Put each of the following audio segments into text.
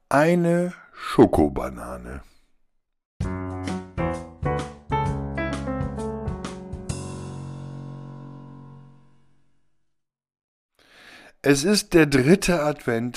Eine Schokobanane. Es ist der 3. Advent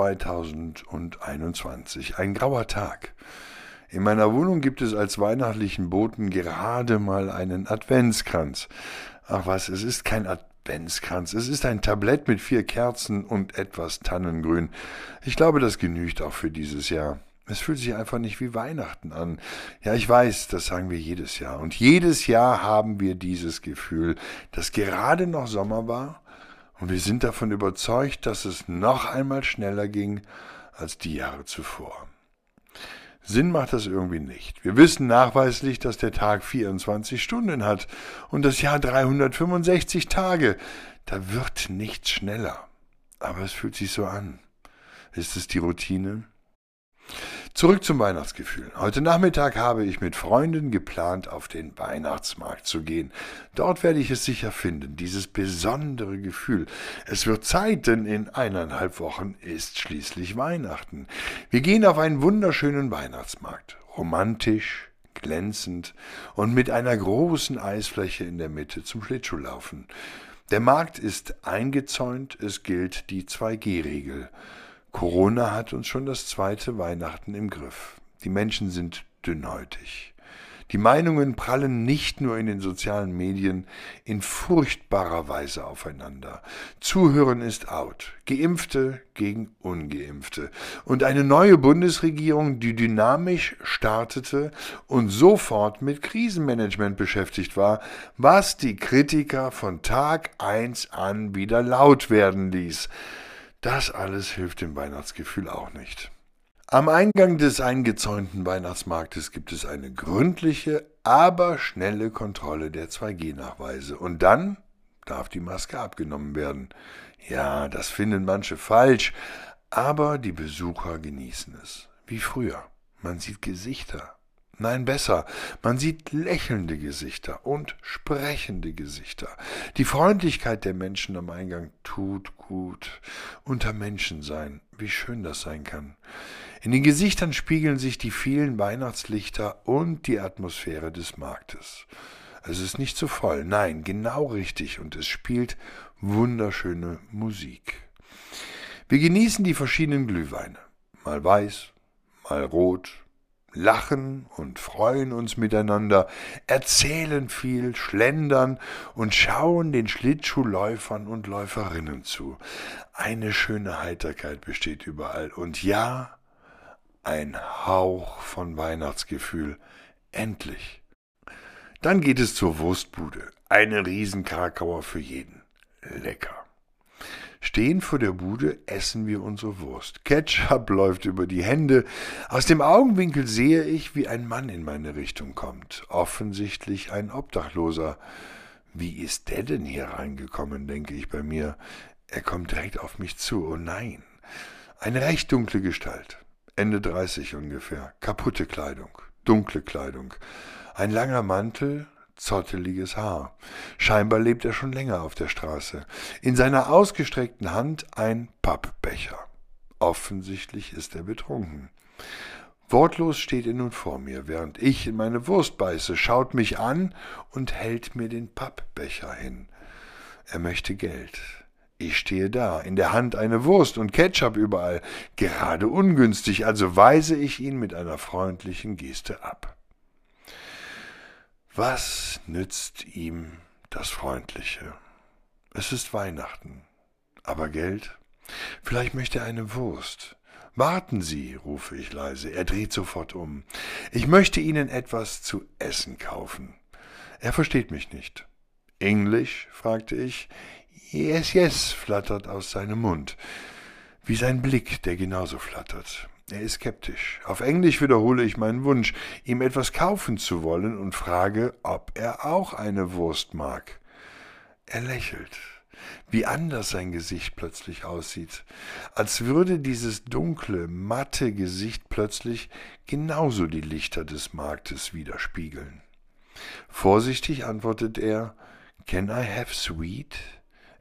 2021, ein grauer Tag. In meiner Wohnung gibt es als weihnachtlichen Boten gerade mal einen Adventskranz. Ach was, es ist kein Adventskranz, es ist ein Tablett mit 4 Kerzen und etwas Tannengrün. Ich glaube, das genügt auch für dieses Jahr. Es fühlt sich einfach nicht wie Weihnachten an. Ja, ich weiß, das sagen wir jedes Jahr. Und jedes Jahr haben wir dieses Gefühl, dass gerade noch Sommer war. Und wir sind davon überzeugt, dass es noch einmal schneller ging als die Jahre zuvor. Sinn macht das irgendwie nicht. Wir wissen nachweislich, dass der Tag 24 Stunden hat und das Jahr 365 Tage. Da wird nichts schneller. Aber es fühlt sich so an. Ist es die Routine? Zurück zum Weihnachtsgefühl. Heute Nachmittag habe ich mit Freunden geplant, auf den Weihnachtsmarkt zu gehen. Dort werde ich es sicher finden, dieses besondere Gefühl. Es wird Zeit, denn in 1,5 Wochen ist schließlich Weihnachten. Wir gehen auf einen wunderschönen Weihnachtsmarkt. Romantisch, glänzend und mit einer großen Eisfläche in der Mitte zum Schlittschuhlaufen. Der Markt ist eingezäunt, es gilt die 2G-Regel. Corona hat uns schon das 2. Weihnachten im Griff. Die Menschen sind dünnhäutig. Die Meinungen prallen nicht nur in den sozialen Medien in furchtbarer Weise aufeinander. Zuhören ist out. Geimpfte gegen Ungeimpfte. Und eine neue Bundesregierung, die dynamisch startete und sofort mit Krisenmanagement beschäftigt war, was die Kritiker von Tag 1 an wieder laut werden ließ. Das alles hilft dem Weihnachtsgefühl auch nicht. Am Eingang des eingezäunten Weihnachtsmarktes gibt es eine gründliche, aber schnelle Kontrolle der 2G-Nachweise. Und dann darf die Maske abgenommen werden. Ja, das finden manche falsch, aber die Besucher genießen es. Wie früher. Man sieht Gesichter. Nein, besser, man sieht lächelnde Gesichter und sprechende Gesichter. Die Freundlichkeit der Menschen am Eingang tut gut. Unter Menschen sein, wie schön das sein kann. In den Gesichtern spiegeln sich die vielen Weihnachtslichter und die Atmosphäre des Marktes. Es ist nicht zu voll, nein, genau richtig, und es spielt wunderschöne Musik. Wir genießen die verschiedenen Glühweine, mal weiß, mal rot, lachen und freuen uns miteinander, erzählen viel, schlendern und schauen den Schlittschuhläufern und Läuferinnen zu. Eine schöne Heiterkeit besteht überall und ja, ein Hauch von Weihnachtsgefühl. Endlich. Dann geht es zur Wurstbude. Eine Riesenkrakauer für jeden. Lecker. Stehen vor der Bude, essen wir unsere Wurst. Ketchup läuft über die Hände. Aus dem Augenwinkel sehe ich, wie ein Mann in meine Richtung kommt. Offensichtlich ein Obdachloser. Wie ist der denn hier reingekommen, denke ich bei mir. Er kommt direkt auf mich zu. Oh nein. Eine recht dunkle Gestalt. Ende 30 ungefähr. Kaputte Kleidung. Dunkle Kleidung. Ein langer Mantel. Zotteliges Haar. Scheinbar lebt er schon länger auf der Straße. In seiner ausgestreckten Hand ein Pappbecher. Offensichtlich ist er betrunken. Wortlos steht er nun vor mir, während ich in meine Wurst beiße, schaut mich an und hält mir den Pappbecher hin. Er möchte Geld. Ich stehe da, in der Hand eine Wurst und Ketchup überall, gerade ungünstig, also weise ich ihn mit einer freundlichen Geste ab. Was nützt ihm das Freundliche? Es ist Weihnachten. Aber Geld? Vielleicht möchte er eine Wurst. Warten Sie, rufe ich leise. Er dreht sofort um. Ich möchte Ihnen etwas zu essen kaufen. Er versteht mich nicht. Englisch? Fragte ich. Yes, yes, flattert aus seinem Mund. Wie sein Blick, der genauso flattert. Er ist skeptisch. Auf Englisch wiederhole ich meinen Wunsch, ihm etwas kaufen zu wollen und frage, ob er auch eine Wurst mag. Er lächelt. Wie anders sein Gesicht plötzlich aussieht. Als würde dieses dunkle, matte Gesicht plötzlich genauso die Lichter des Marktes widerspiegeln. Vorsichtig antwortet er, Can I have sweet?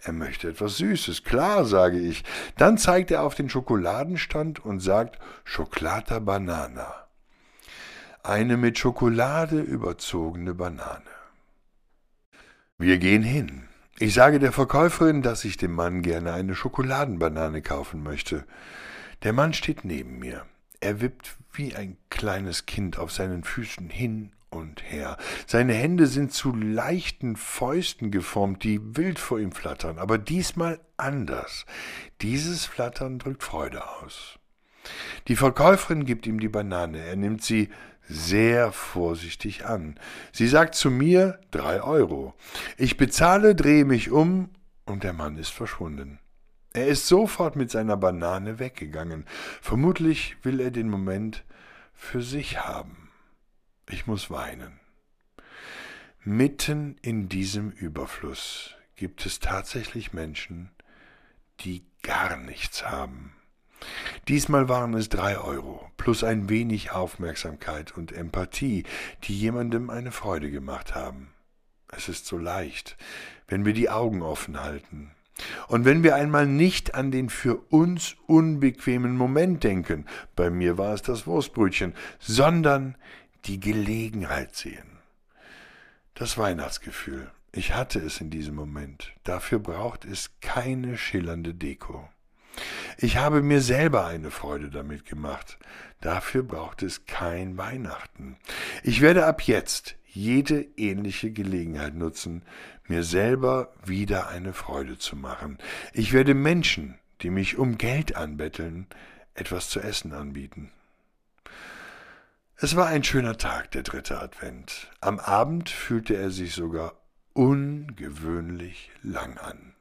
Er möchte etwas Süßes, klar, sage ich. Dann zeigt er auf den Schokoladenstand und sagt Chocolata Banana. Eine mit Schokolade überzogene Banane. Wir gehen hin. Ich sage der Verkäuferin, dass ich dem Mann gerne eine Schokoladenbanane kaufen möchte. Der Mann steht neben mir. Er wippt wie ein kleines Kind auf seinen Füßen hin und her. Seine Hände sind zu leichten Fäusten geformt, die wild vor ihm flattern, aber diesmal anders. Dieses Flattern drückt Freude aus. Die Verkäuferin gibt ihm die Banane. Er nimmt sie sehr vorsichtig an. Sie sagt zu mir 3 Euro. Ich bezahle, drehe mich um und der Mann ist verschwunden. Er ist sofort mit seiner Banane weggegangen. Vermutlich will er den Moment für sich haben. Ich muss weinen. Mitten in diesem Überfluss gibt es tatsächlich Menschen, die gar nichts haben. Diesmal waren es 3 Euro, plus ein wenig Aufmerksamkeit und Empathie, die jemandem eine Freude gemacht haben. Es ist so leicht, wenn wir die Augen offen halten. Und wenn wir einmal nicht an den für uns unbequemen Moment denken, bei mir war es das Wurstbrötchen, sondern die Gelegenheit sehen. Das Weihnachtsgefühl, ich hatte es in diesem Moment, dafür braucht es keine schillernde Deko. Ich habe mir selber eine Freude damit gemacht, dafür braucht es kein Weihnachten. Ich werde ab jetzt jede ähnliche Gelegenheit nutzen, mir selber wieder eine Freude zu machen. Ich werde Menschen, die mich um Geld anbetteln, etwas zu essen anbieten. Es war ein schöner Tag, der 3. Advent. Am Abend fühlte er sich sogar ungewöhnlich lang an.